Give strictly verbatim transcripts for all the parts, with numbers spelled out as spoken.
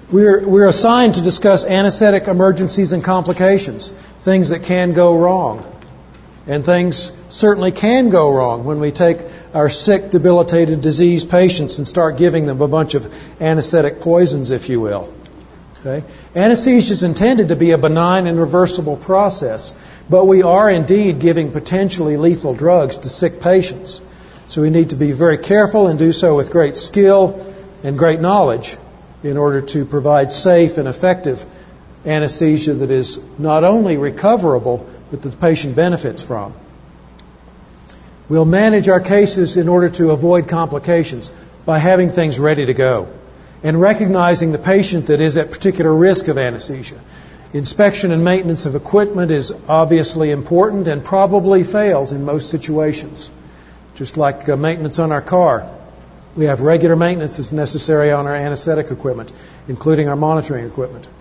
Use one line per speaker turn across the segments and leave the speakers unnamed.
We're, we're assigned to discuss anesthetic emergencies and complications, things that can go wrong. And things certainly can go wrong when we take our sick, debilitated, diseased patients and start giving them a bunch of anesthetic poisons, if you will. Okay? Anesthesia is intended to be a benign and reversible process, but we are indeed giving potentially lethal drugs to sick patients. So we need to be very careful and do so with great skill and great knowledge in order to provide safe and effective anesthesia that is not only recoverable, but that the patient benefits from. We'll manage our cases in order to avoid complications by having things ready to go and recognizing the patient that is at particular risk of anesthesia. Inspection and maintenance of equipment is obviously important and probably fails in most situations. Just like uh, maintenance on our car, we have regular maintenance that's necessary on our anesthetic equipment, including our monitoring equipment.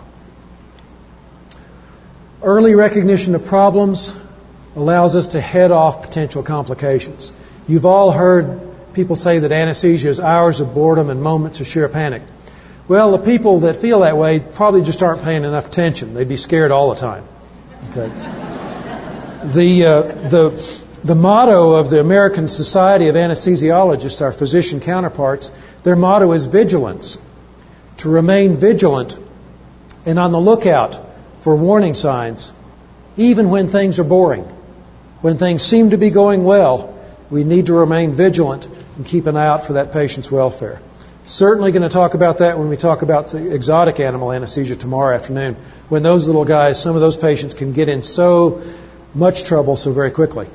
Early recognition of problems allows us to head off potential complications. You've all heard people say that anesthesia is hours of boredom and moments of sheer panic. Well, the people that feel that way probably just aren't paying enough attention. They'd be scared all the time. Okay. The uh, the the motto of the American Society of Anesthesiologists, our physician counterparts, their motto is vigilance. To remain vigilant and on the lookout for warning signs, even when things are boring. When things seem to be going well, we need to remain vigilant and keep an eye out for that patient's welfare. Certainly going to talk about that when we talk about the exotic animal anesthesia tomorrow afternoon, when those little guys, some of those patients can get in so much trouble so very quickly.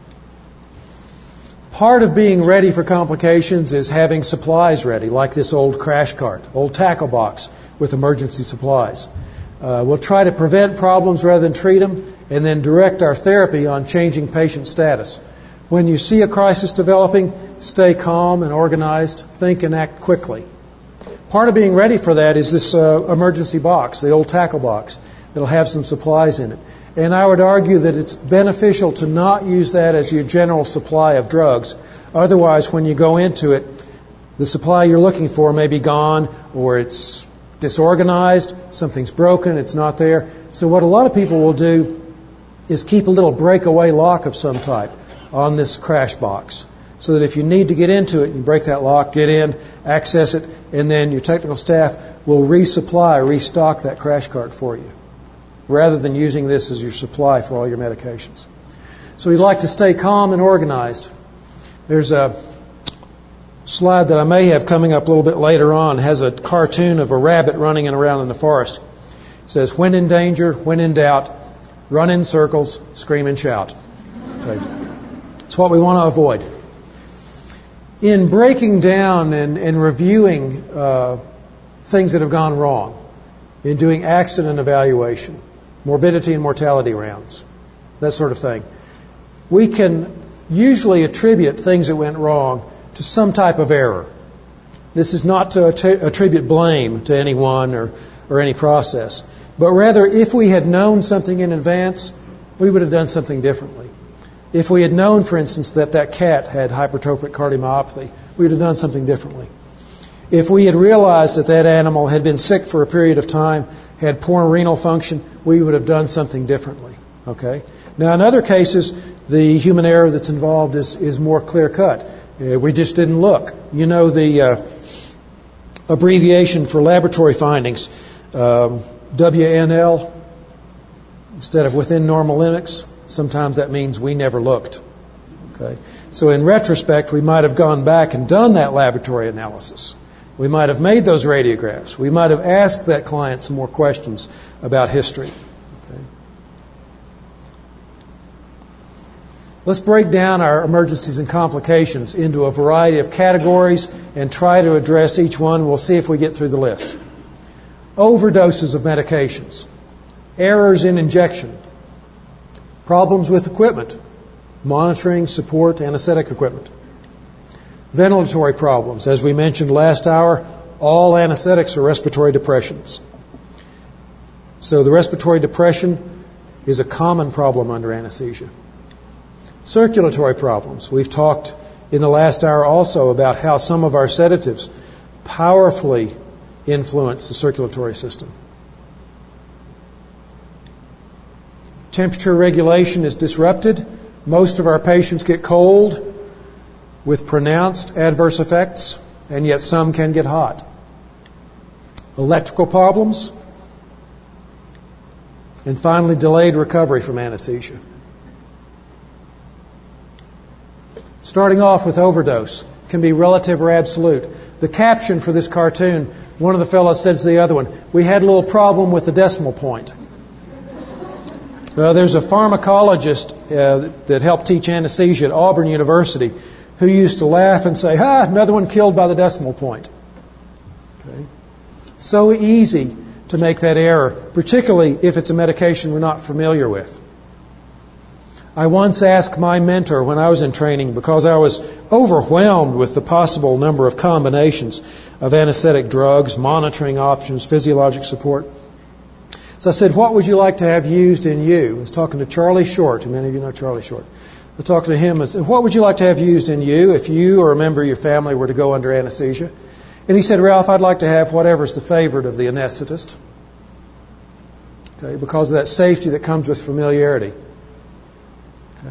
Part of being ready for complications is having supplies ready, like this old crash cart, old tackle box with emergency supplies. Uh, we'll try to prevent problems rather than treat them, and then direct our therapy on changing patient status. When you see a crisis developing, stay calm and organized, think and act quickly. Part of being ready for that is this uh, emergency box, the old tackle box, that'll have some supplies in it. And I would argue that it's beneficial to not use that as your general supply of drugs. Otherwise, when you go into it, the supply you're looking for may be gone, or it's disorganized, something's broken, it's not there. So what a lot of people will do is keep a little breakaway lock of some type on this crash box, so that if you need to get into it, you break that lock, get in, access it, and then your technical staff will resupply, restock that crash cart for you, rather than using this as your supply for all your medications. So we like to stay calm and organized. There's a slide that I may have coming up a little bit later on, has a cartoon of a rabbit running around in the forest. It says, when in danger, when in doubt, run in circles, scream and shout. Okay. It's what we want to avoid. In breaking down and, and reviewing uh, things that have gone wrong, in doing accident evaluation, morbidity and mortality rounds, that sort of thing, we can usually attribute things that went wrong to some type of error. This is not to att- attribute blame to anyone or, or any process, but rather if we had known something in advance, we would have done something differently. If we had known, for instance, that that cat had hypertrophic cardiomyopathy, we would have done something differently. If we had realized that that animal had been sick for a period of time, had poor renal function, we would have done something differently. Okay? Now, in other cases, the human error that's involved is, is more clear-cut. Uh, we just didn't look. You know the uh, abbreviation for laboratory findings, um, W N L, instead of within normal limits. Sometimes that means we never looked. Okay? So in retrospect, we might have gone back and done that laboratory analysis. We might have made those radiographs. We might have asked that client some more questions about history. Okay? Let's break down our emergencies and complications into a variety of categories and try to address each one. We'll see if we get through the list. Overdoses of medications, errors in injection, problems with equipment, monitoring, support, anesthetic equipment. Ventilatory problems. As we mentioned last hour, all anesthetics are respiratory depressions. So the respiratory depression is a common problem under anesthesia. Circulatory problems. We've talked in the last hour also about how some of our sedatives powerfully influence the circulatory system. Temperature regulation is disrupted. Most of our patients get cold with pronounced adverse effects, and yet some can get hot. Electrical problems, and finally delayed recovery from anesthesia. Starting off with overdose can be relative or absolute. The caption for this cartoon, one of the fellows says to the other one, "We had a little problem with the decimal point." Uh, there's a pharmacologist uh, that helped teach anesthesia at Auburn University who used to laugh and say, "Ha, another one killed by the decimal point." Okay. So easy to make that error, particularly if it's a medication we're not familiar with. I once asked my mentor when I was in training, because I was overwhelmed with the possible number of combinations of anesthetic drugs, monitoring options, physiologic support. So I said, "What would you like to have used in you?" I was talking to Charlie Short, and many of you know Charlie Short. I was talking to him and said, "What would you like to have used in you if you or a member of your family were to go under anesthesia?" And he said, "Ralph, I'd like to have whatever's the favorite of the anesthetist." Okay, because of that safety that comes with familiarity. Okay.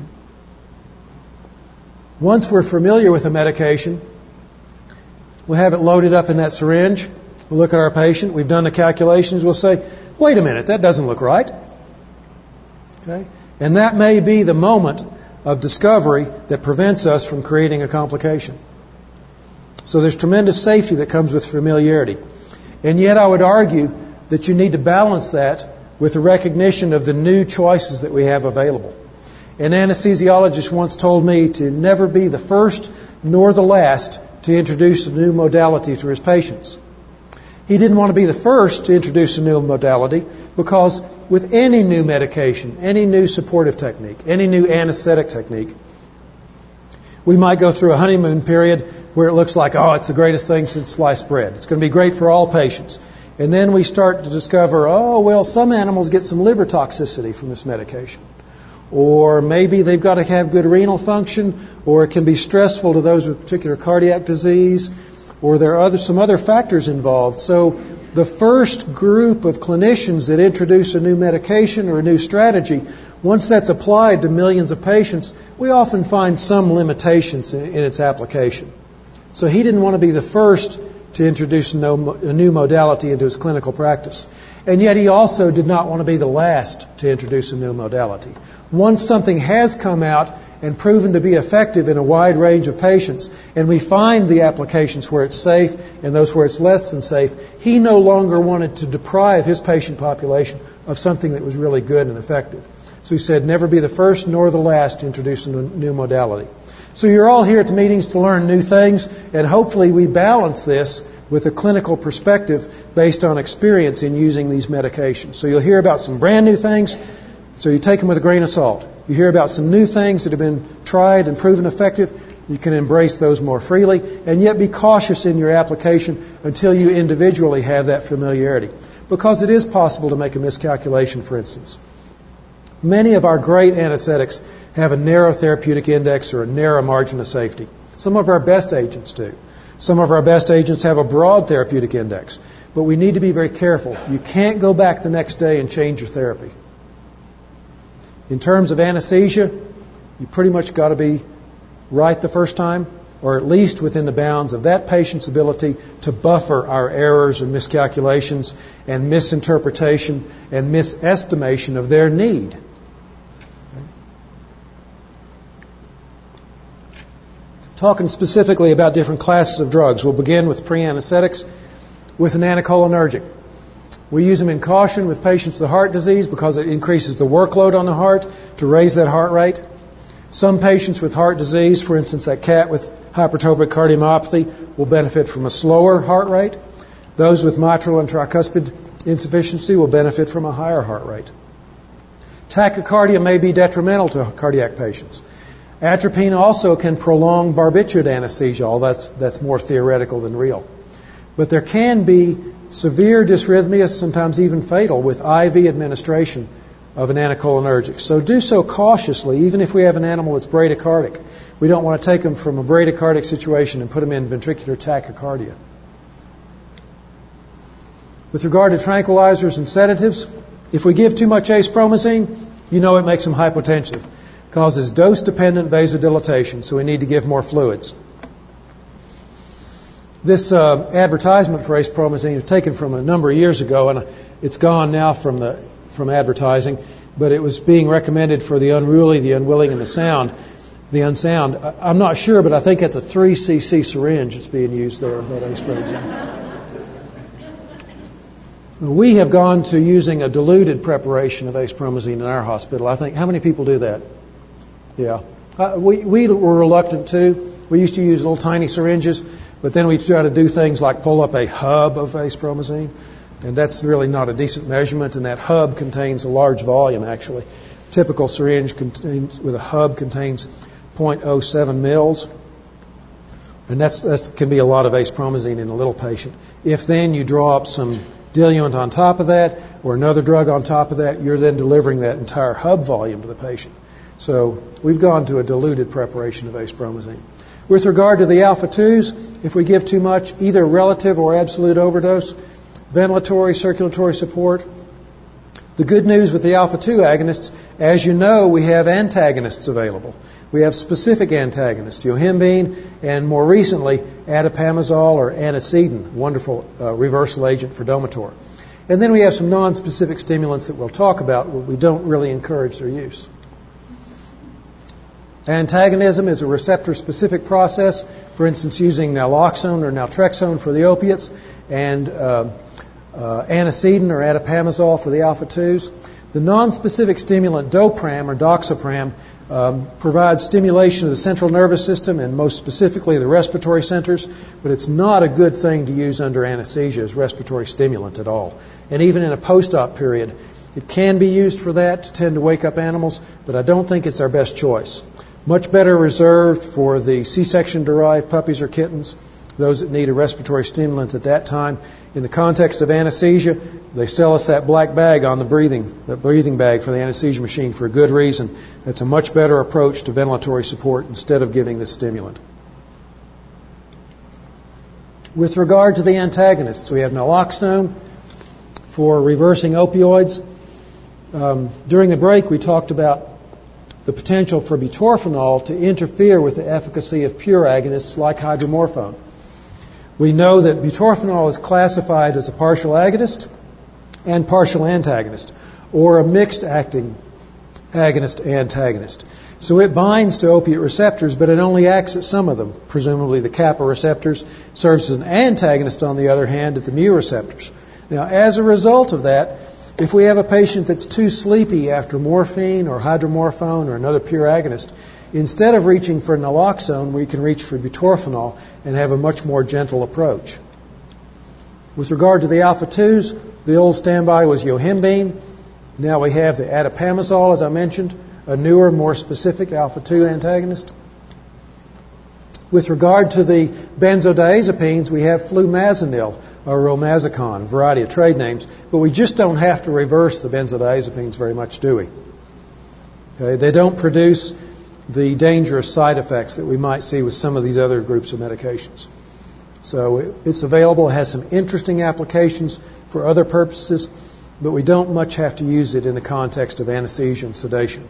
Once we're familiar with a medication, we'll have it loaded up in that syringe. We'll look at our patient. We've done the calculations. We'll say, "Wait a minute, that doesn't look right." Okay? And that may be the moment of discovery that prevents us from creating a complication. So there's tremendous safety that comes with familiarity. And yet I would argue that you need to balance that with the recognition of the new choices that we have available. An anesthesiologist once told me to never be the first nor the last to introduce a new modality to his patients. He didn't want to be the first to introduce a new modality because with any new medication, any new supportive technique, any new anesthetic technique, we might go through a honeymoon period where it looks like, oh, it's the greatest thing since sliced bread. It's going to be great for all patients. And then we start to discover, oh, well, some animals get some liver toxicity from this medication. Or maybe they've got to have good renal function, or it can be stressful to those with particular cardiac disease, or there are other, some other factors involved. So the first group of clinicians that introduce a new medication or a new strategy, once that's applied to millions of patients, we often find some limitations in, in its application. So he didn't want to be the first to introduce a new modality into his clinical practice. And yet he also did not want to be the last to introduce a new modality. Once something has come out and proven to be effective in a wide range of patients, and we find the applications where it's safe and those where it's less than safe, he no longer wanted to deprive his patient population of something that was really good and effective. So he said, never be the first nor the last to introduce a new modality. So you're all here at the meetings to learn new things, and hopefully we balance this with a clinical perspective based on experience in using these medications. So you'll hear about some brand new things, so you take them with a grain of salt. You hear about some new things that have been tried and proven effective. You can embrace those more freely, and yet be cautious in your application until you individually have that familiarity. Because it is possible to make a miscalculation, for instance. Many of our great anesthetics have a narrow therapeutic index or a narrow margin of safety. Some of our best agents do. Some of our best agents have a broad therapeutic index. But we need to be very careful. You can't go back the next day and change your therapy. In terms of anesthesia, you pretty much got to be right the first time, or at least within the bounds of that patient's ability to buffer our errors and miscalculations and misinterpretation and misestimation of their need. Talking specifically about different classes of drugs, we'll begin with pre-anesthetics with an anticholinergic. We use them in caution with patients with heart disease because it increases the workload on the heart to raise that heart rate. Some patients with heart disease, for instance, that cat with hypertrophic cardiomyopathy, will benefit from a slower heart rate. Those with mitral and tricuspid insufficiency will benefit from a higher heart rate. Tachycardia may be detrimental to cardiac patients. Atropine also can prolong barbiturate anesthesia, although that's, that's more theoretical than real. But there can be severe dysrhythmia, sometimes even fatal, with I V administration of an anticholinergic. So do so cautiously, even if we have an animal that's bradycardic. We don't want to take them from a bradycardic situation and put them in ventricular tachycardia. With regard to tranquilizers and sedatives, if we give too much acepromazine, you know it makes them hypotensive. Causes dose-dependent vasodilatation, so we need to give more fluids. This uh, advertisement for acepromazine was taken from a number of years ago, and it's gone now from the from advertising, but it was being recommended for the unruly, the unwilling, and the sound, the unsound. I'm not sure, but I think it's a three C C syringe that's being used there with that acepromazine. We have gone to using a diluted preparation of acepromazine in our hospital. I think, how many people do that? Yeah. Uh, we, we were reluctant to. We used to use little tiny syringes, but then we try to do things like pull up a hub of acepromazine, and that's really not a decent measurement, and that hub contains a large volume, actually. Typical syringe contains, with a hub contains zero point zero seven mils, and that's, that can be a lot of acepromazine in a little patient. If then you draw up some diluent on top of that, or another drug on top of that, you're then delivering that entire hub volume to the patient. So we've gone to a diluted preparation of acepromazine. With regard to the alpha twos, if we give too much, either relative or absolute overdose, ventilatory, circulatory support. The good news with the alpha two agonists, as you know, we have antagonists available. We have specific antagonists, yohimbine, and more recently, atipamezole or anisetin, wonderful uh, reversal agent for Domitor. And then we have some non-specific stimulants that we'll talk about, but we don't really encourage their use. Antagonism is a receptor-specific process, for instance, using naloxone or naltrexone for the opiates, and uh, uh, anisetin or atipamezole for the alpha twos. The non-specific stimulant Dopram or Doxapram um, provides stimulation of the central nervous system and most specifically the respiratory centers, but it's not a good thing to use under anesthesia as respiratory stimulant at all. And even in a post-op period, it can be used for that to tend to wake up animals, but I don't think it's our best choice. Much better reserved for the C-section derived puppies or kittens, those that need a respiratory stimulant at that time. In the context of anesthesia, they sell us that black bag on the breathing, that breathing bag for the anesthesia machine for a good reason. That's a much better approach to ventilatory support instead of giving this stimulant. With regard to the antagonists, we have naloxone for reversing opioids. Um, during the break, we talked about the potential for butorphanol to interfere with the efficacy of pure agonists like hydromorphone. We know that butorphanol is classified as a partial agonist and partial antagonist, or a mixed acting agonist-antagonist. So it binds to opiate receptors, but it only acts at some of them, presumably the kappa receptors, serves as an antagonist, on the other hand, at the mu receptors. Now, as a result of that, if we have a patient that's too sleepy after morphine or hydromorphone or another pure agonist, instead of reaching for naloxone, we can reach for butorphanol and have a much more gentle approach. With regard to the alpha twos, the old standby was yohimbine. Now we have the atipamezole, as I mentioned, a newer, more specific alpha two antagonist. With regard to the benzodiazepines, we have flumazenil or romazicon, a variety of trade names, but we just don't have to reverse the benzodiazepines very much, do we? Okay, they don't produce the dangerous side effects that we might see with some of these other groups of medications. So it's available, it has some interesting applications for other purposes, but we don't much have to use it in the context of anesthesia and sedation.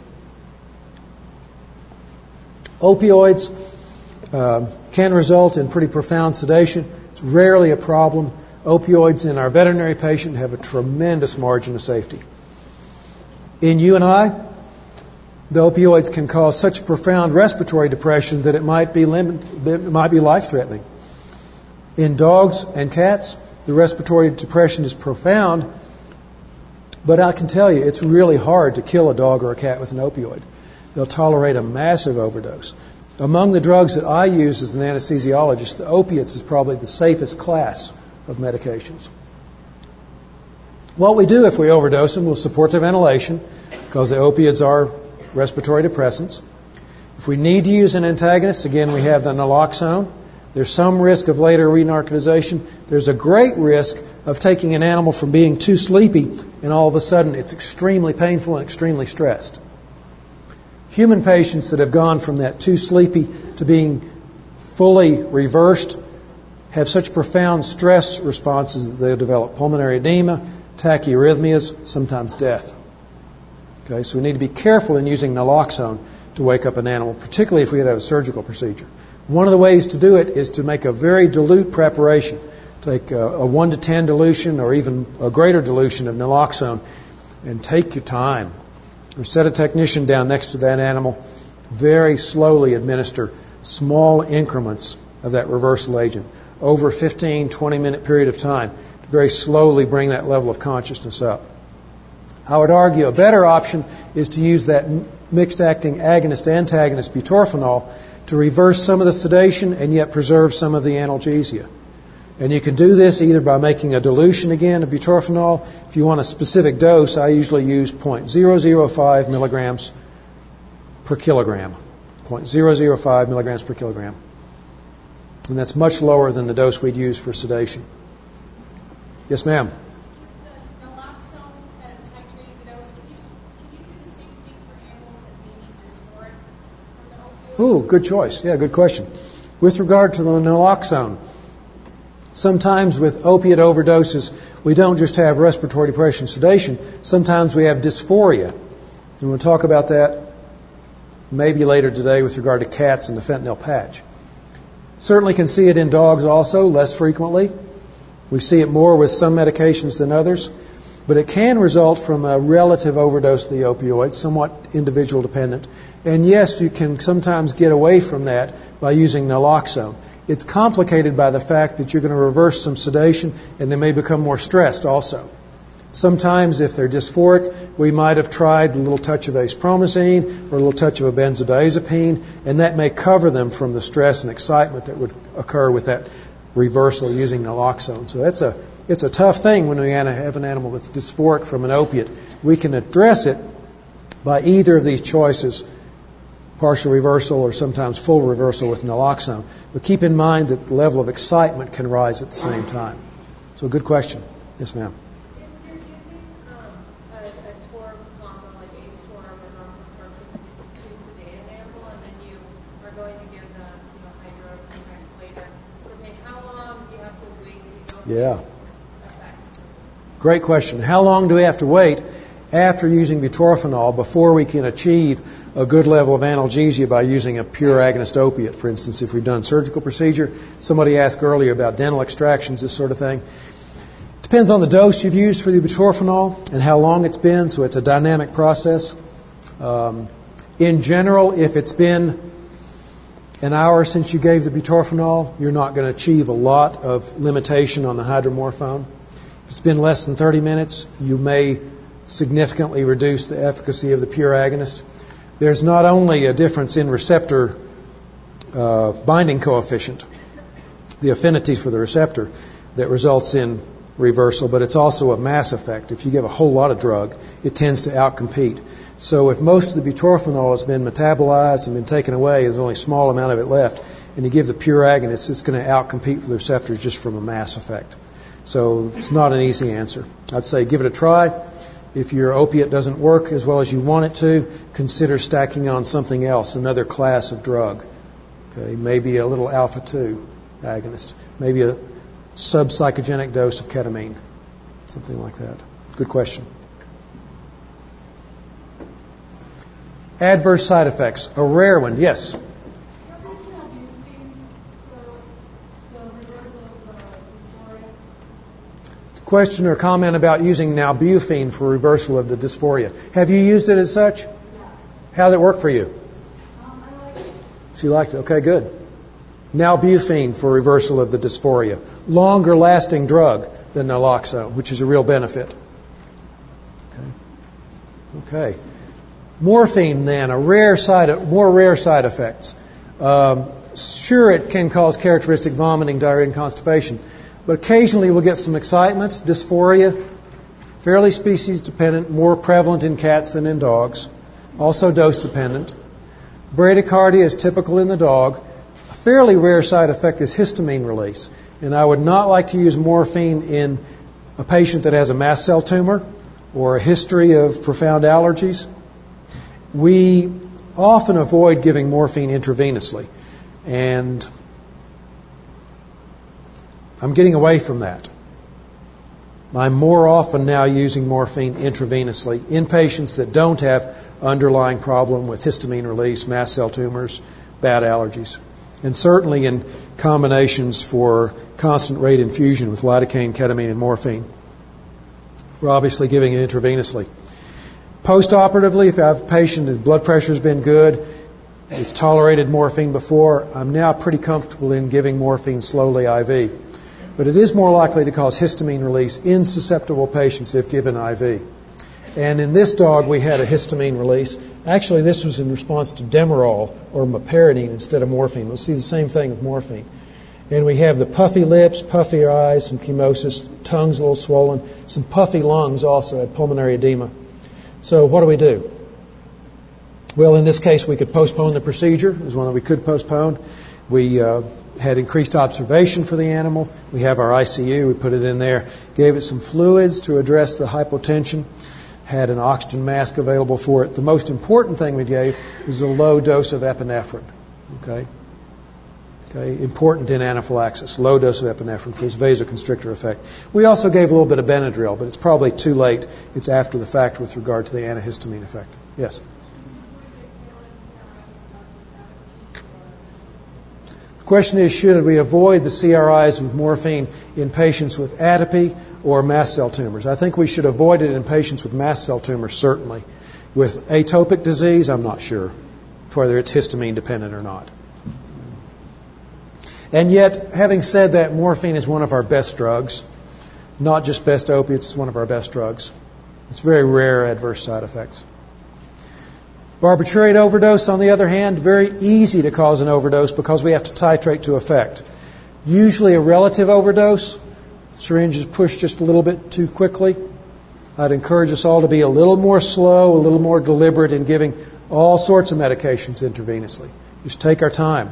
Opioids uh, can result in pretty profound sedation. It's rarely a problem. Opioids in our veterinary patient have a tremendous margin of safety. In you and I, the opioids can cause such profound respiratory depression that it might be limit, it might be life-threatening. In dogs and cats, the respiratory depression is profound, but I can tell you it's really hard to kill a dog or a cat with an opioid. They'll tolerate a massive overdose. Among the drugs that I use as an anesthesiologist, the opiates is probably the safest class of medications. What we do if we overdose them, we'll support their ventilation because the opiates are respiratory depressants. If we need to use an antagonist, again, we have the naloxone. There's some risk of later re-narcotization. There's a great risk of taking an animal from being too sleepy and all of a sudden it's extremely painful and extremely stressed. Human patients that have gone from that too sleepy to being fully reversed have such profound stress responses that they'll develop pulmonary edema, tachyarrhythmias, sometimes death. Okay, so we need to be careful in using naloxone to wake up an animal, particularly if we have a surgical procedure. One of the ways to do it is to make a very dilute preparation. Take a, a one to ten dilution or even a greater dilution of naloxone and take your time. Or set a technician down next to that animal. Very slowly administer small increments of that reversal agent over a fifteen, twenty minute period of time to very slowly bring that level of consciousness up. I would argue a better option is to use that mixed-acting agonist-antagonist butorphanol to reverse some of the sedation and yet preserve some of the analgesia. And you can do this either by making a dilution again of butorphanol. If you want a specific dose, I usually use zero point zero zero five milligrams per kilogram. zero point zero zero five milligrams per kilogram. And that's much lower than the dose we'd use for sedation. Yes, ma'am? Ooh, good choice. Yeah, good question. With regard to the naloxone, sometimes with opiate overdoses, we don't just have respiratory depression sedation. Sometimes we have dysphoria. And we'll talk about that maybe later today with regard to cats and the fentanyl patch. Certainly can see it in dogs also, less frequently. We see it more with some medications than others. But it can result from a relative overdose of the opioid, somewhat individual dependent. And yes, you can sometimes get away from that by using naloxone. It's complicated by the fact that you're going to reverse some sedation and they may become more stressed also. Sometimes if they're dysphoric, we might have tried a little touch of acepromazine or a little touch of a benzodiazepine, and that may cover them from the stress and excitement that would occur with that reversal using naloxone. So that's a it's a tough thing when we have an animal that's dysphoric from an opiate. We can address it by either of these choices, partial reversal or sometimes full reversal with naloxone. But keep in mind that the level of excitement can rise at the same time. So good question. Yes, ma'am.
If you're using um, a, a Torm combo like Ace Torm or normoxone to sedate an animal, and then you are going to give them, you know, hydroxynex later, okay, how long do you have to wait so you don't
Yeah.
effects?
Great question. How long do we have to wait after using butorphanol before we can achieve a good level of analgesia by using a pure agonist opiate? For instance, if we've done surgical procedure, somebody asked earlier about dental extractions, this sort of thing. Depends on the dose you've used for the butorphanol and how long it's been, so it's a dynamic process. Um, in general, if it's been an hour since you gave the butorphanol, you're not going to achieve a lot of limitation on the hydromorphone. If it's been less than thirty minutes, you may significantly reduce the efficacy of the pure agonist. There's not only a difference in receptor uh, binding coefficient, the affinity for the receptor, that results in reversal, but it's also a mass effect. If you give a whole lot of drug, it tends to outcompete. So if most of the butorphanol has been metabolized and been taken away, there's only a small amount of it left, and you give the pure agonist, it's going to outcompete for the receptors just from a mass effect. So it's not an easy answer. I'd say give it a try. If your opiate doesn't work as well as you want it to, consider stacking on something else, another class of drug. Okay, maybe a little alpha two agonist, maybe a subpsychogenic dose of ketamine, something like that. Good question. Adverse side effects, a rare one, yes. Question or comment about using nalbuphine for reversal of the dysphoria. Have you used it as such?
Yeah.
How did it work for you?
Um, I like it.
She liked it. Okay, good. Nalbuphine for reversal of the dysphoria. Longer lasting drug than naloxone, which is a real benefit. Okay. Okay. Morphine then, a rare side, more rare side effects. Um, sure, it can cause characteristic vomiting, diarrhea, and constipation. But occasionally we'll get some excitement, dysphoria, fairly species dependent, more prevalent in cats than in dogs, also dose dependent. Bradycardia is typical in the dog. A fairly rare side effect is histamine release. And I would not like to use morphine in a patient that has a mast cell tumor or a history of profound allergies. We often avoid giving morphine intravenously. And I'm getting away from that. I'm more often now using morphine intravenously in patients that don't have underlying problem with histamine release, mast cell tumors, bad allergies, and certainly in combinations for constant rate infusion with lidocaine, ketamine, and morphine. We're obviously giving it intravenously. Post-operatively, if I have a patient, his blood pressure has been good, he's tolerated morphine before, I'm now pretty comfortable in giving morphine slowly I V. But it is more likely to cause histamine release in susceptible patients if given I V. And in this dog, we had a histamine release. Actually, this was in response to Demerol or meperidine instead of morphine. We'll see the same thing with morphine. And we have the puffy lips, puffy eyes, some chemosis, tongue's a little swollen, some puffy lungs also, had pulmonary edema. So what do we do? Well, in this case, we could postpone the procedure. It was one that we could postpone. We uh, had increased observation for the animal. We have our I C U. We put it in there, gave it some fluids to address the hypotension, had an oxygen mask available for it. The most important thing we gave was a low dose of epinephrine. Okay? Okay, important in anaphylaxis, low dose of epinephrine for its vasoconstrictor effect. We also gave a little bit of Benadryl, but it's probably too late. It's after the fact with regard to the antihistamine effect. Yes? The question is, should we avoid the C R Is with morphine in patients with atopy or mast cell tumors? I think we should avoid it in patients with mast cell tumors, certainly. With atopic disease, I'm not sure whether it's histamine dependent or not. And yet, having said that, morphine is one of our best drugs. Not just best opiates, it's one of our best drugs. It's very rare adverse side effects. Barbiturate overdose, on the other hand, very easy to cause an overdose because we have to titrate to effect. Usually a relative overdose, syringe is pushed just a little bit too quickly. I'd encourage us all to be a little more slow, a little more deliberate in giving all sorts of medications intravenously. Just take our time.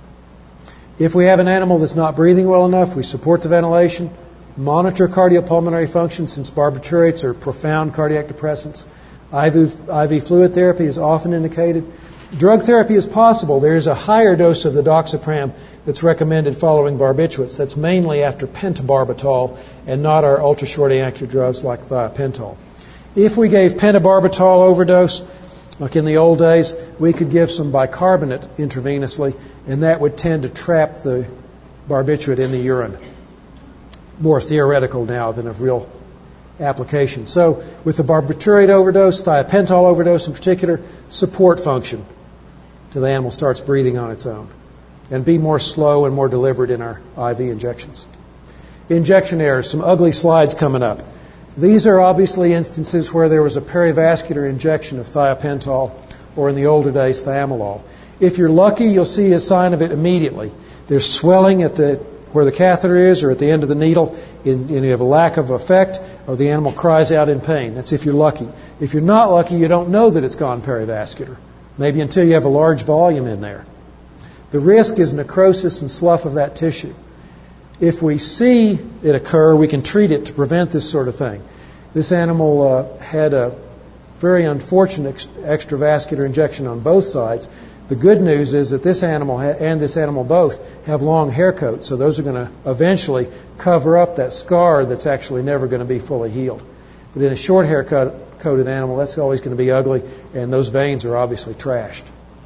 If we have an animal that's not breathing well enough, we support the ventilation, monitor cardiopulmonary function since barbiturates are profound cardiac depressants. I V, I V fluid therapy is often indicated. Drug therapy is possible. There is a higher dose of the doxapram that's recommended following barbiturates. That's mainly after pentobarbital and not our ultra-short active drugs like thiopentol. If we gave pentobarbital overdose, like in the old days, we could give some bicarbonate intravenously, and that would tend to trap the barbiturate in the urine. More theoretical now than of real application. So with the barbiturate overdose, thiopentol overdose in particular, support function till the animal starts breathing on its own. And be more slow and more deliberate in our I V injections. Injection errors, some ugly slides coming up. These are obviously instances where there was a perivascular injection of thiopentol, or in the older days, thiamolol. If you're lucky, you'll see a sign of it immediately. There's swelling at the where the catheter is or at the end of the needle, and you have a lack of effect, or the animal cries out in pain. That's if you're lucky. If you're not lucky, you don't know that it's gone perivascular, maybe until you have a large volume in there. The risk is necrosis and slough of that tissue. If we see it occur, we can treat it to prevent this sort of thing. This animal uh, had a very unfortunate ex- extravascular injection on both sides. The good news is that this animal ha- and this animal both have long hair coats, so those are going to eventually cover up that scar that's actually never going to be fully healed. But in a short hair coated animal, that's always going to be ugly, and those veins are obviously trashed.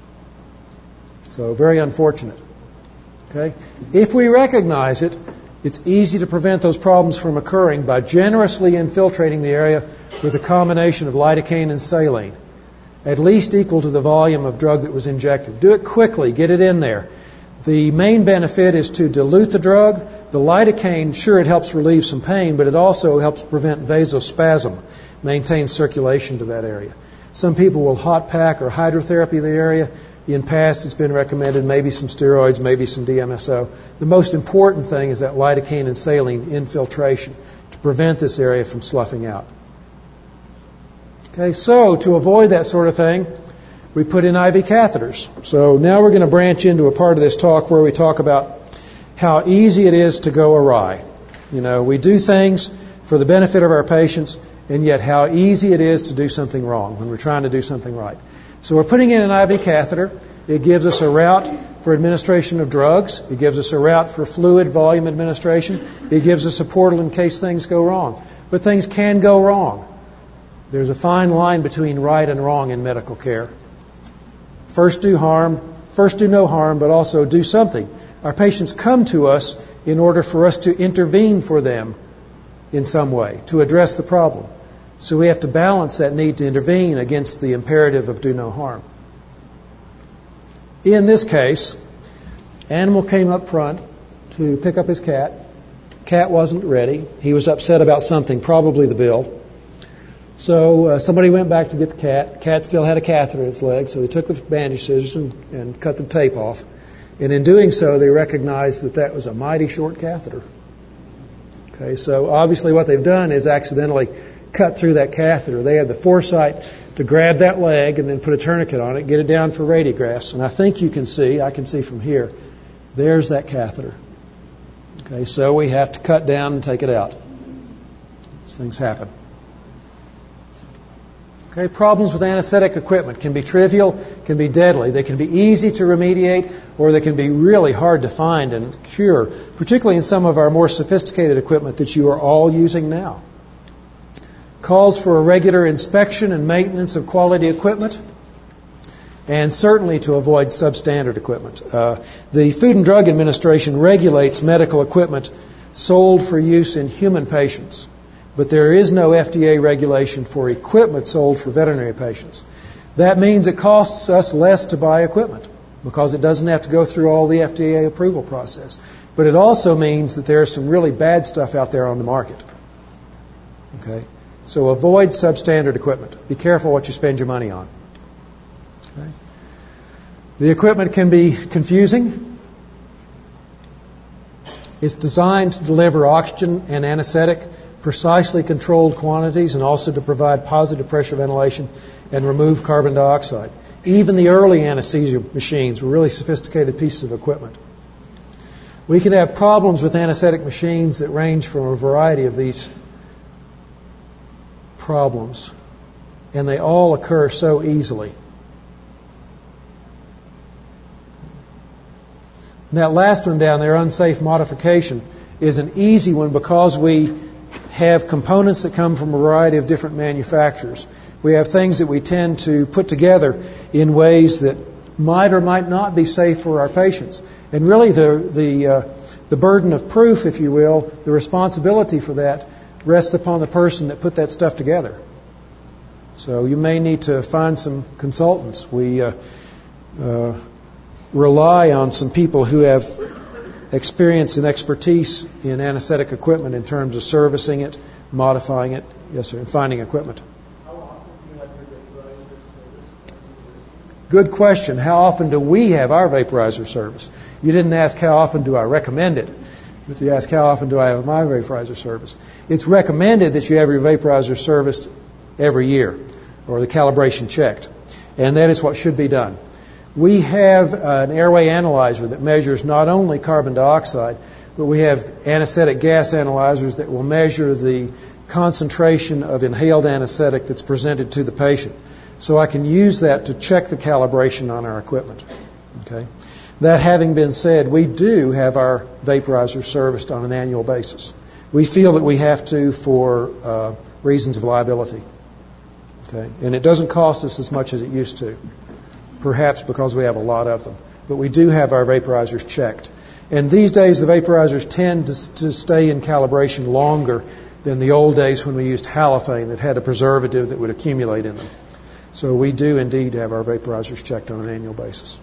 So very unfortunate. Okay? If we recognize it, it's easy to prevent those problems from occurring by generously infiltrating the area with a combination of lidocaine and saline, at least equal to the volume of drug that was injected. Do it quickly. Get it in there. The main benefit is to dilute the drug. The lidocaine, sure, it helps relieve some pain, but it also helps prevent vasospasm, maintain circulation to that area. Some people will hot pack or hydrotherapy the area. In past, it's been recommended maybe some steroids, maybe some D M S O. The most important thing is that lidocaine and saline infiltration to prevent this area from sloughing out. Okay, so to avoid that sort of thing, we put in I V catheters. So now we're going to branch into a part of this talk where we talk about how easy it is to go awry. You know, we do things for the benefit of our patients, and yet how easy it is to do something wrong when we're trying to do something right. So we're putting in an I V catheter. It gives us a route for administration of drugs. It gives us a route for fluid volume administration. It gives us a portal in case things go wrong. But things can go wrong. There's a fine line between right and wrong in medical care. First do harm, first do no harm, but also do something. Our patients come to us in order for us to intervene for them in some way, to address the problem. So we have to balance that need to intervene against the imperative of do no harm. In this case, animal came up front to pick up his cat. Cat wasn't ready. He was upset about something, probably the bill. So uh, somebody went back to get the cat. Cat still had a catheter in its leg, so they took the bandage scissors and, and cut the tape off. And in doing so, they recognized that that was a mighty short catheter. Okay, so obviously what they've done is accidentally cut through that catheter. They had the foresight to grab that leg and then put a tourniquet on it, get it down for radiographs. And I think you can see, I can see from here, there's that catheter. Okay, so we have to cut down and take it out. These things happen. Okay, problems with anesthetic equipment can be trivial, can be deadly. They can be easy to remediate, or they can be really hard to find and cure, particularly in some of our more sophisticated equipment that you are all using now. Calls for a regular inspection and maintenance of quality equipment, and certainly to avoid substandard equipment. Uh, the Food and Drug Administration regulates medical equipment sold for use in human patients. But there is no F D A regulation for equipment sold for veterinary patients. That means it costs us less to buy equipment because it doesn't have to go through all the F D A approval process. But it also means that there's some really bad stuff out there on the market. Okay? So avoid substandard equipment. Be careful what you spend your money on. Okay? The equipment can be confusing. It's designed to deliver oxygen and anesthetic precisely controlled quantities and also to provide positive pressure ventilation and remove carbon dioxide. Even the early anesthesia machines were really sophisticated pieces of equipment. We can have problems with anesthetic machines that range from a variety of these problems, and they all occur so easily. And that last one down there, unsafe modification, is an easy one because we have components that come from a variety of different manufacturers. We have things that we tend to put together in ways that might or might not be safe for our patients. And really the the uh, the burden of proof, if you will, the responsibility for that rests upon the person that put that stuff together. So you may need to find some consultants. We uh, uh, rely on some people who have experience and expertise in anesthetic equipment in terms of servicing it, modifying it, yes sir, and finding equipment.
How often do you have your vaporizer service?
Good question. How often do we have our vaporizer service? You didn't ask how often do I recommend it, but you asked how often do I have my vaporizer service. It's recommended that you have your vaporizer serviced every year, or the calibration checked, and that is what should be done. We have an airway analyzer that measures not only carbon dioxide, but we have anesthetic gas analyzers that will measure the concentration of inhaled anesthetic that's presented to the patient. So I can use that to check the calibration on our equipment. Okay. That having been said, we do have our vaporizer serviced on an annual basis. We feel that we have to for uh, reasons of liability. Okay. And it doesn't cost us as much as it used to. Perhaps because we have a lot of them. But we do have our vaporizers checked. And these days the vaporizers tend to, to stay in calibration longer than the old days when we used halophane that had a preservative that would accumulate in them. So we do indeed have our vaporizers checked on an annual basis.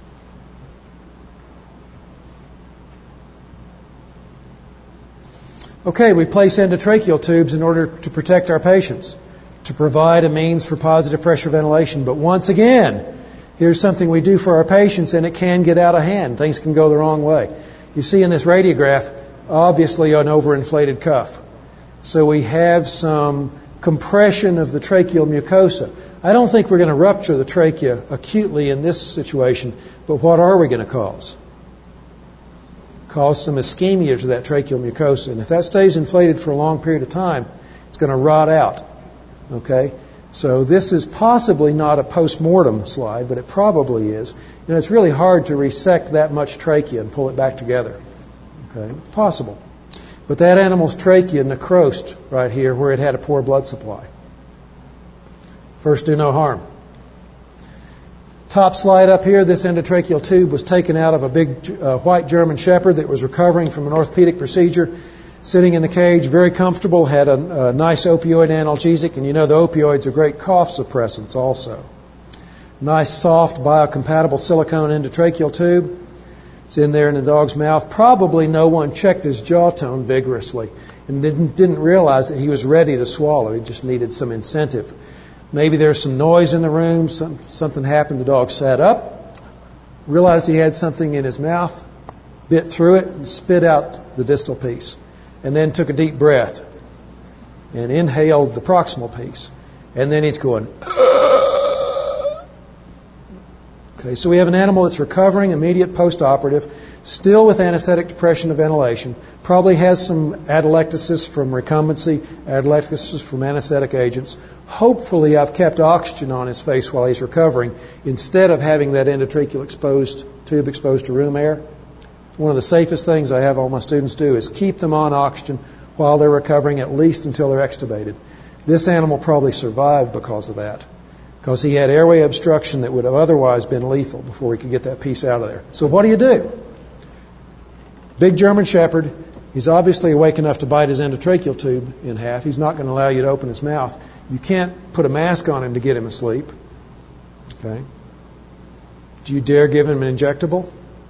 Okay, we place endotracheal tubes in order to protect our patients, to provide a means for positive pressure ventilation. But once again, here's something we do for our patients, and it can get out of hand. Things can go the wrong way. You see in this radiograph, obviously an overinflated cuff. So we have some compression of the tracheal mucosa. I don't think we're going to rupture the trachea acutely in this situation, but what are we going to cause? Cause some ischemia to that tracheal mucosa. And if that stays inflated for a long period of time, it's going to rot out. Okay? So this is possibly not a post-mortem slide, but it probably is. And it's really hard to resect that much trachea and pull it back together. Okay, possible. But that animal's trachea necrosed right here where it had a poor blood supply. First, do no harm. Top slide up here, this endotracheal tube was taken out of a big uh, white German shepherd that was recovering from an orthopedic procedure, sitting in the cage, very comfortable, had a, a nice opioid analgesic, and you know the opioids are great cough suppressants also. Nice, soft, biocompatible silicone endotracheal tube. It's in there in the dog's mouth. Probably no one checked his jaw tone vigorously and didn't, didn't realize that he was ready to swallow. He just needed some incentive. Maybe there's some noise in the room, some, something happened, the dog sat up, realized he had something in his mouth, bit through it, and spit out the distal piece, and then took a deep breath and inhaled the proximal piece. And then he's going, Ugh! Okay, so we have an animal that's recovering, immediate post-operative, still with anesthetic depression and ventilation, probably has some atelectasis from recumbency, atelectasis from anesthetic agents. Hopefully I've kept oxygen on his face while he's recovering instead of having that endotracheal exposed tube exposed to room air. One of the safest things I have all my students do is keep them on oxygen while they're recovering, at least until they're extubated. This animal probably survived because of that, because he had airway obstruction that would have otherwise been lethal before we could get that piece out of there. So what do you do? Big German shepherd, he's obviously awake enough to bite his endotracheal tube in half. He's not going to allow you to open his mouth. You can't put a mask on him to get him asleep. Okay? Do you dare give him an injectable?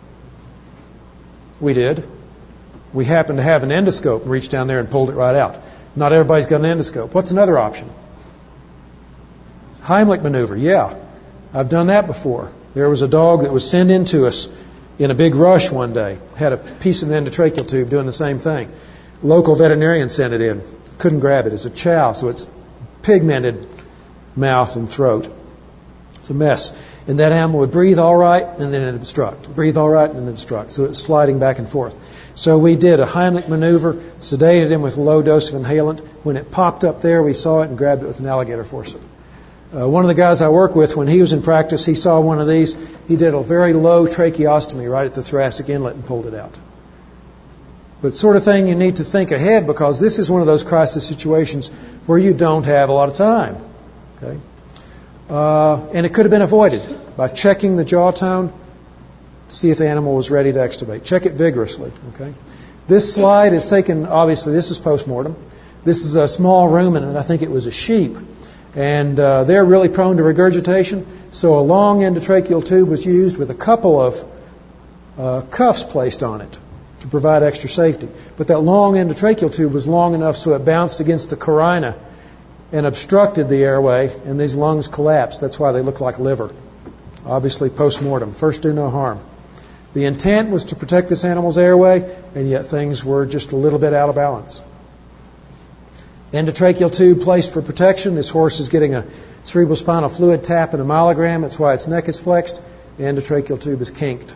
We did. We happened to have an endoscope and reached down there and pulled it right out. Not everybody's got an endoscope. What's another option? Heimlich maneuver, yeah. I've done that before. There was a dog that was sent in to us in a big rush one day. Had a piece of an endotracheal tube doing the same thing. Local veterinarian sent it in. Couldn't grab it. It's a chow, so it's pigmented mouth and throat. It's a mess. And that animal would breathe all right, and then it obstruct. Breathe all right, and then obstruct. So it's sliding back and forth. So we did a Heimlich maneuver, sedated him with a low dose of inhalant. When it popped up there, we saw it and grabbed it with an alligator forceps. Uh, one of the guys I work with, when he was in practice, he saw one of these. He did a very low tracheostomy right at the thoracic inlet and pulled it out. But sort of thing you need to think ahead, because this is one of those crisis situations where you don't have a lot of time. Okay? Uh, and it could have been avoided by checking the jaw tone to see if the animal was ready to extubate. Check it vigorously. Okay? This slide is taken, obviously, this is post-mortem. This is a small ruminant, and I think it was a sheep. And uh, they're really prone to regurgitation, so a long endotracheal tube was used with a couple of uh, cuffs placed on it to provide extra safety. But that long endotracheal tube was long enough so it bounced against the carina and obstructed the airway, and these lungs collapsed. That's why they look like liver. Obviously, post-mortem. First, do no harm. The intent was to protect this animal's airway, and yet things were just a little bit out of balance. Endotracheal tube placed for protection. This horse is getting a cerebrospinal fluid tap and a myelogram. That's why its neck is flexed. The endotracheal tube is kinked.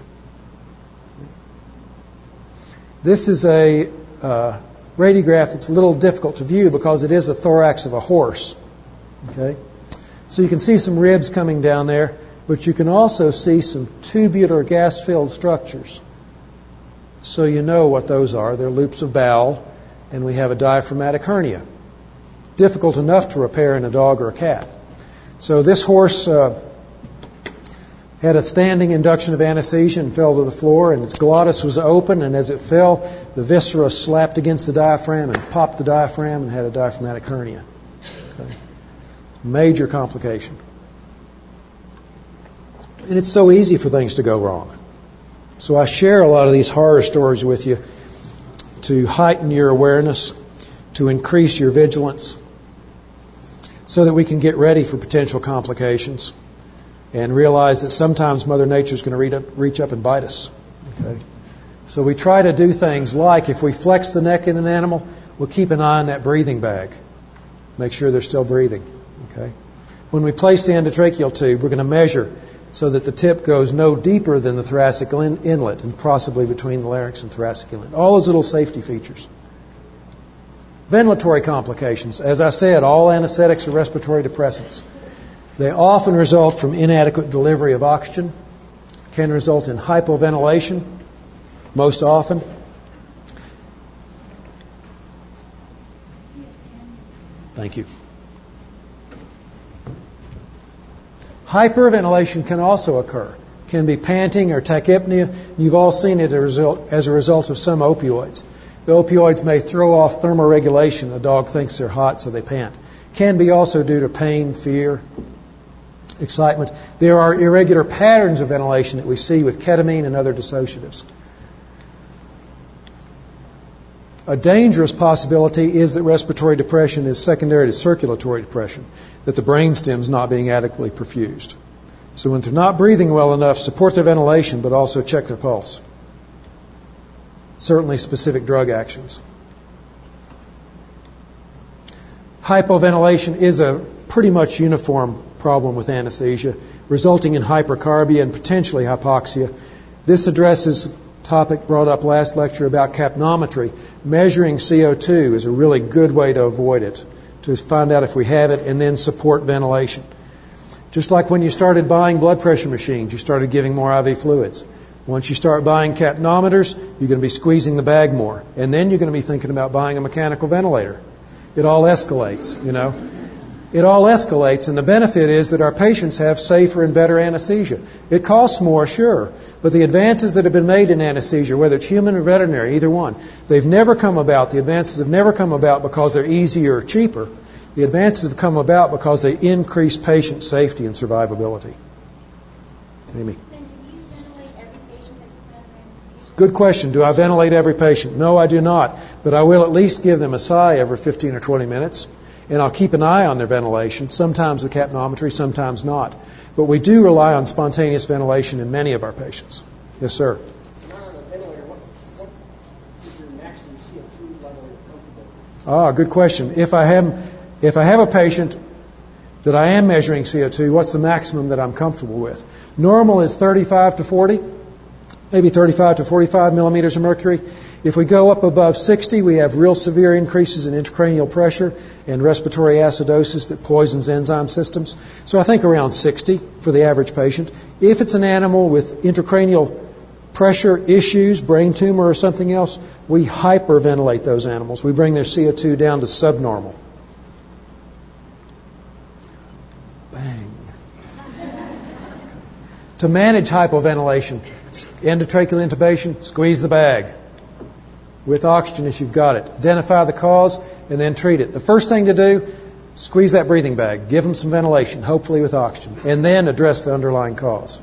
This is a uh, radiograph that's a little difficult to view because it is a thorax of a horse. Okay, so you can see some ribs coming down there, but you can also see some tubular gas-filled structures. So you know what those are. They're loops of bowel, and we have a diaphragmatic hernia. Difficult enough to repair in a dog or a cat. So this horse uh, had a standing induction of anesthesia and fell to the floor, and its glottis was open, and as it fell, the viscera slapped against the diaphragm and popped the diaphragm and had a diaphragmatic hernia. Okay. Major complication. And it's so easy for things to go wrong. So I share a lot of these horror stories with you to heighten your awareness, to increase your vigilance, so that we can get ready for potential complications and realize that sometimes Mother Nature is going to reach up and bite us. Okay? So we try to do things like, if we flex the neck in an animal, we'll keep an eye on that breathing bag. Make sure they're still breathing. Okay? When we place the endotracheal tube, we're going to measure so that the tip goes no deeper than the thoracic inlet and possibly between the larynx and thoracic inlet. All those little safety features. Ventilatory complications. As I said, all anesthetics are respiratory depressants. They often result from inadequate delivery of oxygen, can result in hypoventilation, most often. Thank you. Hyperventilation can also occur. Can be panting or tachypnea. You've all seen it as a result, as a result of some opioids. The opioids may throw off thermoregulation. The dog thinks they're hot, so they pant. Can be also due to pain, fear, excitement. There are irregular patterns of ventilation that we see with ketamine and other dissociatives. A dangerous possibility is that respiratory depression is secondary to circulatory depression, that the brainstem's not being adequately perfused. So when they're not breathing well enough, support their ventilation, but also check their pulse. Certainly specific drug actions. Hypoventilation is a pretty much uniform problem with anesthesia, resulting in hypercarbia and potentially hypoxia. This addresses topic brought up last lecture about capnometry. Measuring C O two is a really good way to avoid it, to find out if we have it and then support ventilation. Just like when you started buying blood pressure machines, you started giving more I V fluids. Once you start buying capnometers, you're going to be squeezing the bag more. And then you're going to be thinking about buying a mechanical ventilator. It all escalates, you know. It all escalates, and the benefit is that our patients have safer and better anesthesia. It costs more, sure, but the advances that have been made in anesthesia, whether it's human or veterinary, either one, they've never come about, the advances have never come about because they're easier or cheaper. The advances have come about because they increase patient safety and survivability. Amy. Good question. Do I ventilate every patient? No, I do not. But I will at least give them a sigh every fifteen or twenty minutes. And I'll keep an eye on their ventilation, sometimes with capnometry, sometimes not. But we do rely on spontaneous ventilation in many of our patients. Yes, sir. Ah, good question. If I have, if I have a patient that I am measuring C O two, what's the maximum that I'm comfortable with? Normal is thirty-five to forty, maybe thirty-five to forty-five millimeters of mercury. If we go up above sixty, we have real severe increases in intracranial pressure and respiratory acidosis that poisons enzyme systems. So I think around sixty for the average patient. If it's an animal with intracranial pressure issues, brain tumor or something else, we hyperventilate those animals. We bring their C O two down to subnormal. Bang. To manage hypoventilation, endotracheal intubation, squeeze the bag with oxygen if you've got it. Identify the cause and then treat it. The first thing to do, squeeze that breathing bag. Give them some ventilation, hopefully with oxygen, and then address the underlying cause.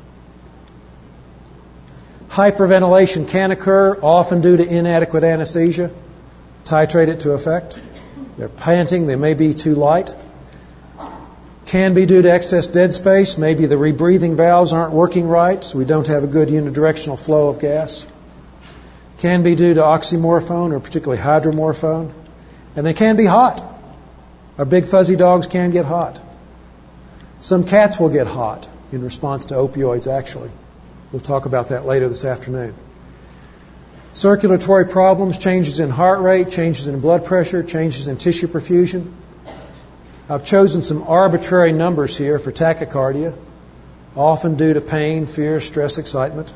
Hyperventilation can occur, often due to inadequate anesthesia. Titrate it to effect. They're panting, they may be too light. Can be due to excess dead space. Maybe the rebreathing valves aren't working right, so we don't have a good unidirectional flow of gas. Can be due to oxymorphone or particularly hydromorphone. And they can be hot. Our big fuzzy dogs can get hot. Some cats will get hot in response to opioids, actually. We'll talk about that later this afternoon. Circulatory problems, changes in heart rate, changes in blood pressure, changes in tissue perfusion. I've chosen some arbitrary numbers here for tachycardia, often due to pain, fear, stress, excitement.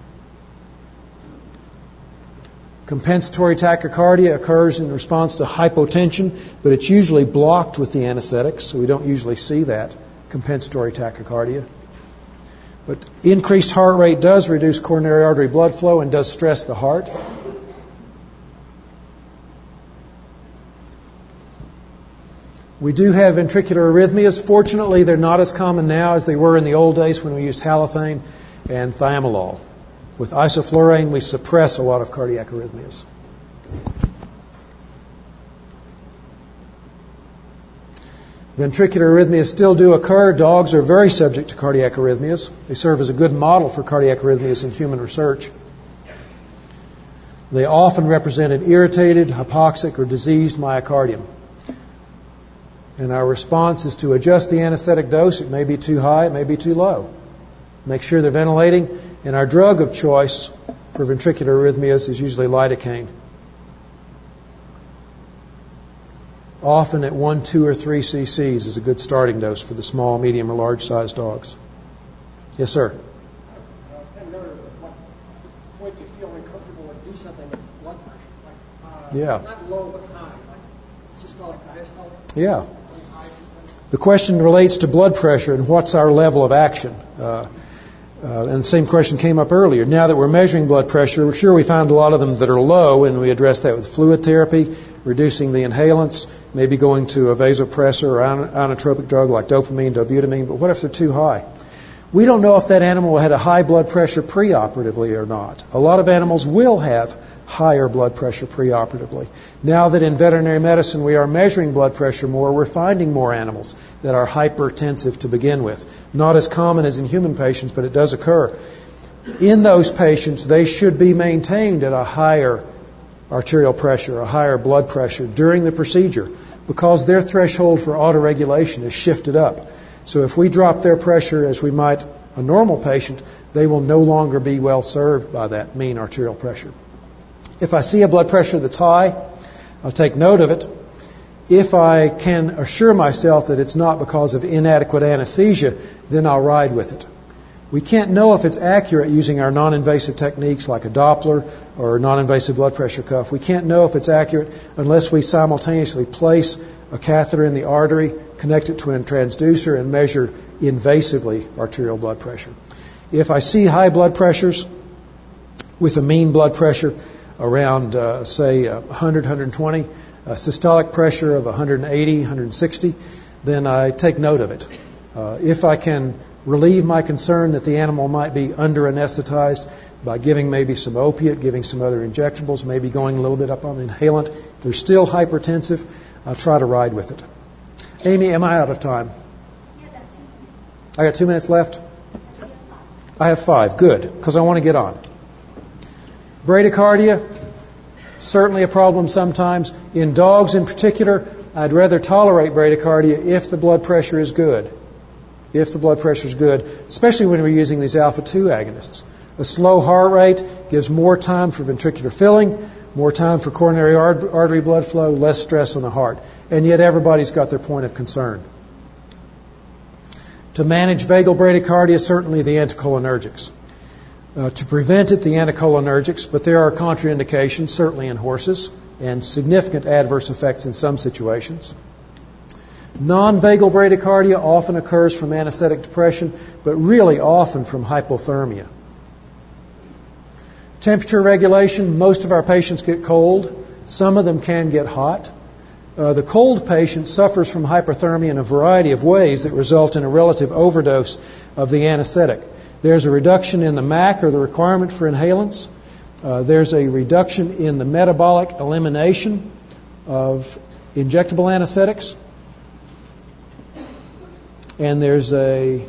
Compensatory tachycardia occurs in response to hypotension, but it's usually blocked with the anesthetics, so we don't usually see that compensatory tachycardia. But increased heart rate does reduce coronary artery blood flow and does stress the heart. We do have ventricular arrhythmias. Fortunately, they're not as common now as they were in the old days when we used halothane and thiamolol. With isoflurane, we suppress a lot of cardiac arrhythmias. Ventricular arrhythmias still do occur. Dogs are very subject to cardiac arrhythmias. They serve as a good model for cardiac arrhythmias in human research. They often represent an irritated, hypoxic, or diseased myocardium. And our response is to adjust the anesthetic dose. It may be too high, it may be too low. Make sure they're ventilating. And our drug of choice for ventricular arrhythmias is usually lidocaine. often at one, two, or three cc's is a good starting dose for the small, medium, or large-sized dogs. Yes, sir?
I can't remember at what point you feel uncomfortable and do something with blood pressure. Like, uh,
Yeah.
Not low, but high. Like systolic, diastolic.
Yeah. The question relates to blood pressure and what's our level of action. Uh, uh, and the same question came up earlier. Now that we're measuring blood pressure, sure, we found a lot of them that are low, and we address that with fluid therapy, reducing the inhalants, maybe going to a vasopressor or an- inotropic drug like dopamine, dobutamine. But what if they're too high? We don't know if that animal had a high blood pressure preoperatively or not. A lot of animals will have higher blood pressure preoperatively. Now that in veterinary medicine we are measuring blood pressure more, we're finding more animals that are hypertensive to begin with. Not as common as in human patients, but it does occur. In those patients, they should be maintained at a higher arterial pressure, a higher blood pressure during the procedure, because their threshold for autoregulation is shifted up. So if we drop their pressure as we might a normal patient, they will no longer be well served by that mean arterial pressure. If I see a blood pressure that's high, I'll take note of it. If I can assure myself that it's not because of inadequate anesthesia, then I'll ride with it. We can't know if it's accurate using our non-invasive techniques like a Doppler or a non-invasive blood pressure cuff. We can't know if it's accurate unless we simultaneously place a catheter in the artery, connect it to a transducer, and measure invasively arterial blood pressure. If I see high blood pressures with a mean blood pressure around, uh, say, uh, one hundred, one hundred twenty, a systolic pressure of one eighty, one sixty, then I take note of it. Uh, if I can relieve my concern that the animal might be under-anesthetized by giving maybe some opiate, giving some other injectables, maybe going a little bit up on the inhalant, if they're still hypertensive, I'll try to ride with it. Amy, am I out of time? I got two minutes left? I have five. Good, because I want to get on. Bradycardia, certainly a problem sometimes. In dogs in particular, I'd rather tolerate bradycardia if the blood pressure is good. If the blood pressure is good, especially when we're using these alpha two agonists. A slow heart rate gives more time for ventricular filling, more time for coronary artery blood flow, less stress on the heart. And yet everybody's got their point of concern. To manage vagal bradycardia, certainly the anticholinergics. Uh, to prevent it, the anticholinergics, but there are contraindications, certainly in horses, and significant adverse effects in some situations. Non-vagal bradycardia often occurs from anesthetic depression, but really often from hypothermia. Temperature regulation, most of our patients get cold. Some of them can get hot. Uh, the cold patient suffers from hyperthermia in a variety of ways that result in a relative overdose of the anesthetic. There's a reduction in the M A C, or the requirement for inhalants. Uh, there's a reduction in the metabolic elimination of injectable anesthetics. And there's a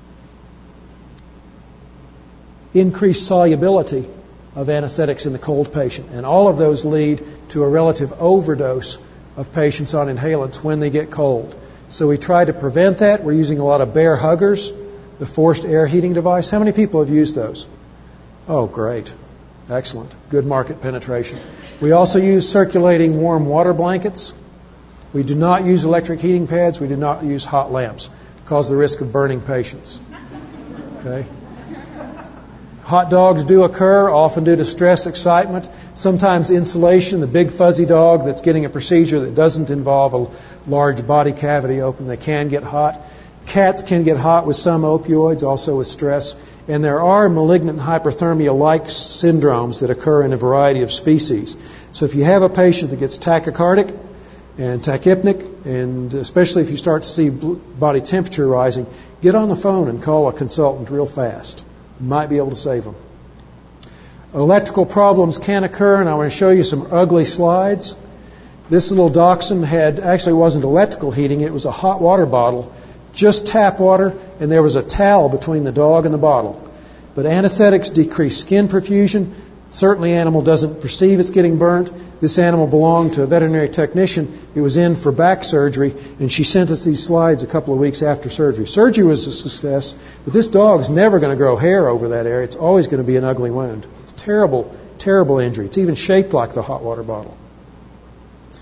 increased solubility of anesthetics in the cold patient. And all of those lead to a relative overdose of patients on inhalants when they get cold. So we try to prevent that. We're using a lot of Bair Huggers, the forced air heating device. How many people have used those? Oh, great. Excellent. Good market penetration. We also use circulating warm water blankets. We do not use electric heating pads. We do not use hot lamps, cause the risk of burning patients. Okay. Hot dogs do occur, often due to stress, excitement. Sometimes insulation, the big fuzzy dog that's getting a procedure that doesn't involve a large body cavity open, they can get hot. Cats can get hot with some opioids, also with stress. And there are malignant hyperthermia-like syndromes that occur in a variety of species. So if you have a patient that gets tachycardic and tachypnic, and especially if you start to see body temperature rising, get on the phone and call a consultant real fast. You might be able to save them. Electrical problems can occur, and I want to show you some ugly slides. This little dachshund had, actually wasn't electrical heating, it was a hot water bottle, just tap water, and there was a towel between the dog and the bottle. But anesthetics decrease skin perfusion. Certainly animal doesn't perceive it's getting burnt. This animal belonged to a veterinary technician. It was in for back surgery, and she sent us these slides a couple of weeks after surgery. Surgery was a success, but this dog's never going to grow hair over that area. It's always going to be an ugly wound. It's a terrible, terrible injury. It's even shaped like the hot water bottle.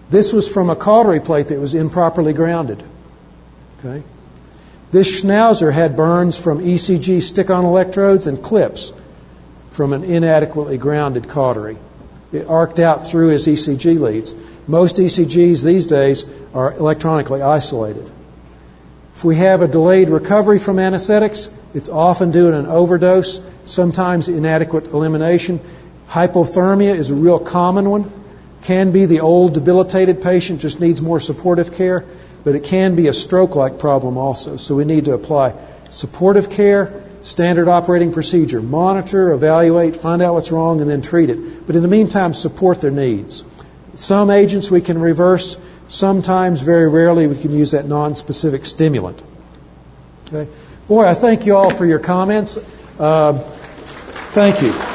This was from a cautery plate that was improperly grounded. Okay. This Schnauzer had burns from E C G stick-on electrodes and clips from an inadequately grounded cautery. It arced out through his E C G leads. Most E C Gs these days are electronically isolated. If we have a delayed recovery from anesthetics, it's often due to an overdose, sometimes inadequate elimination. Hypothermia is a real common one. Can be the old debilitated patient, just needs more supportive care, but it can be a stroke-like problem also. So we need to apply supportive care, standard operating procedure. Monitor, evaluate, find out what's wrong, and then treat it. But in the meantime, support their needs. Some agents we can reverse. Sometimes, very rarely, we can use that non-specific stimulant. Okay. Boy, I thank you all for your comments. Uh, thank you.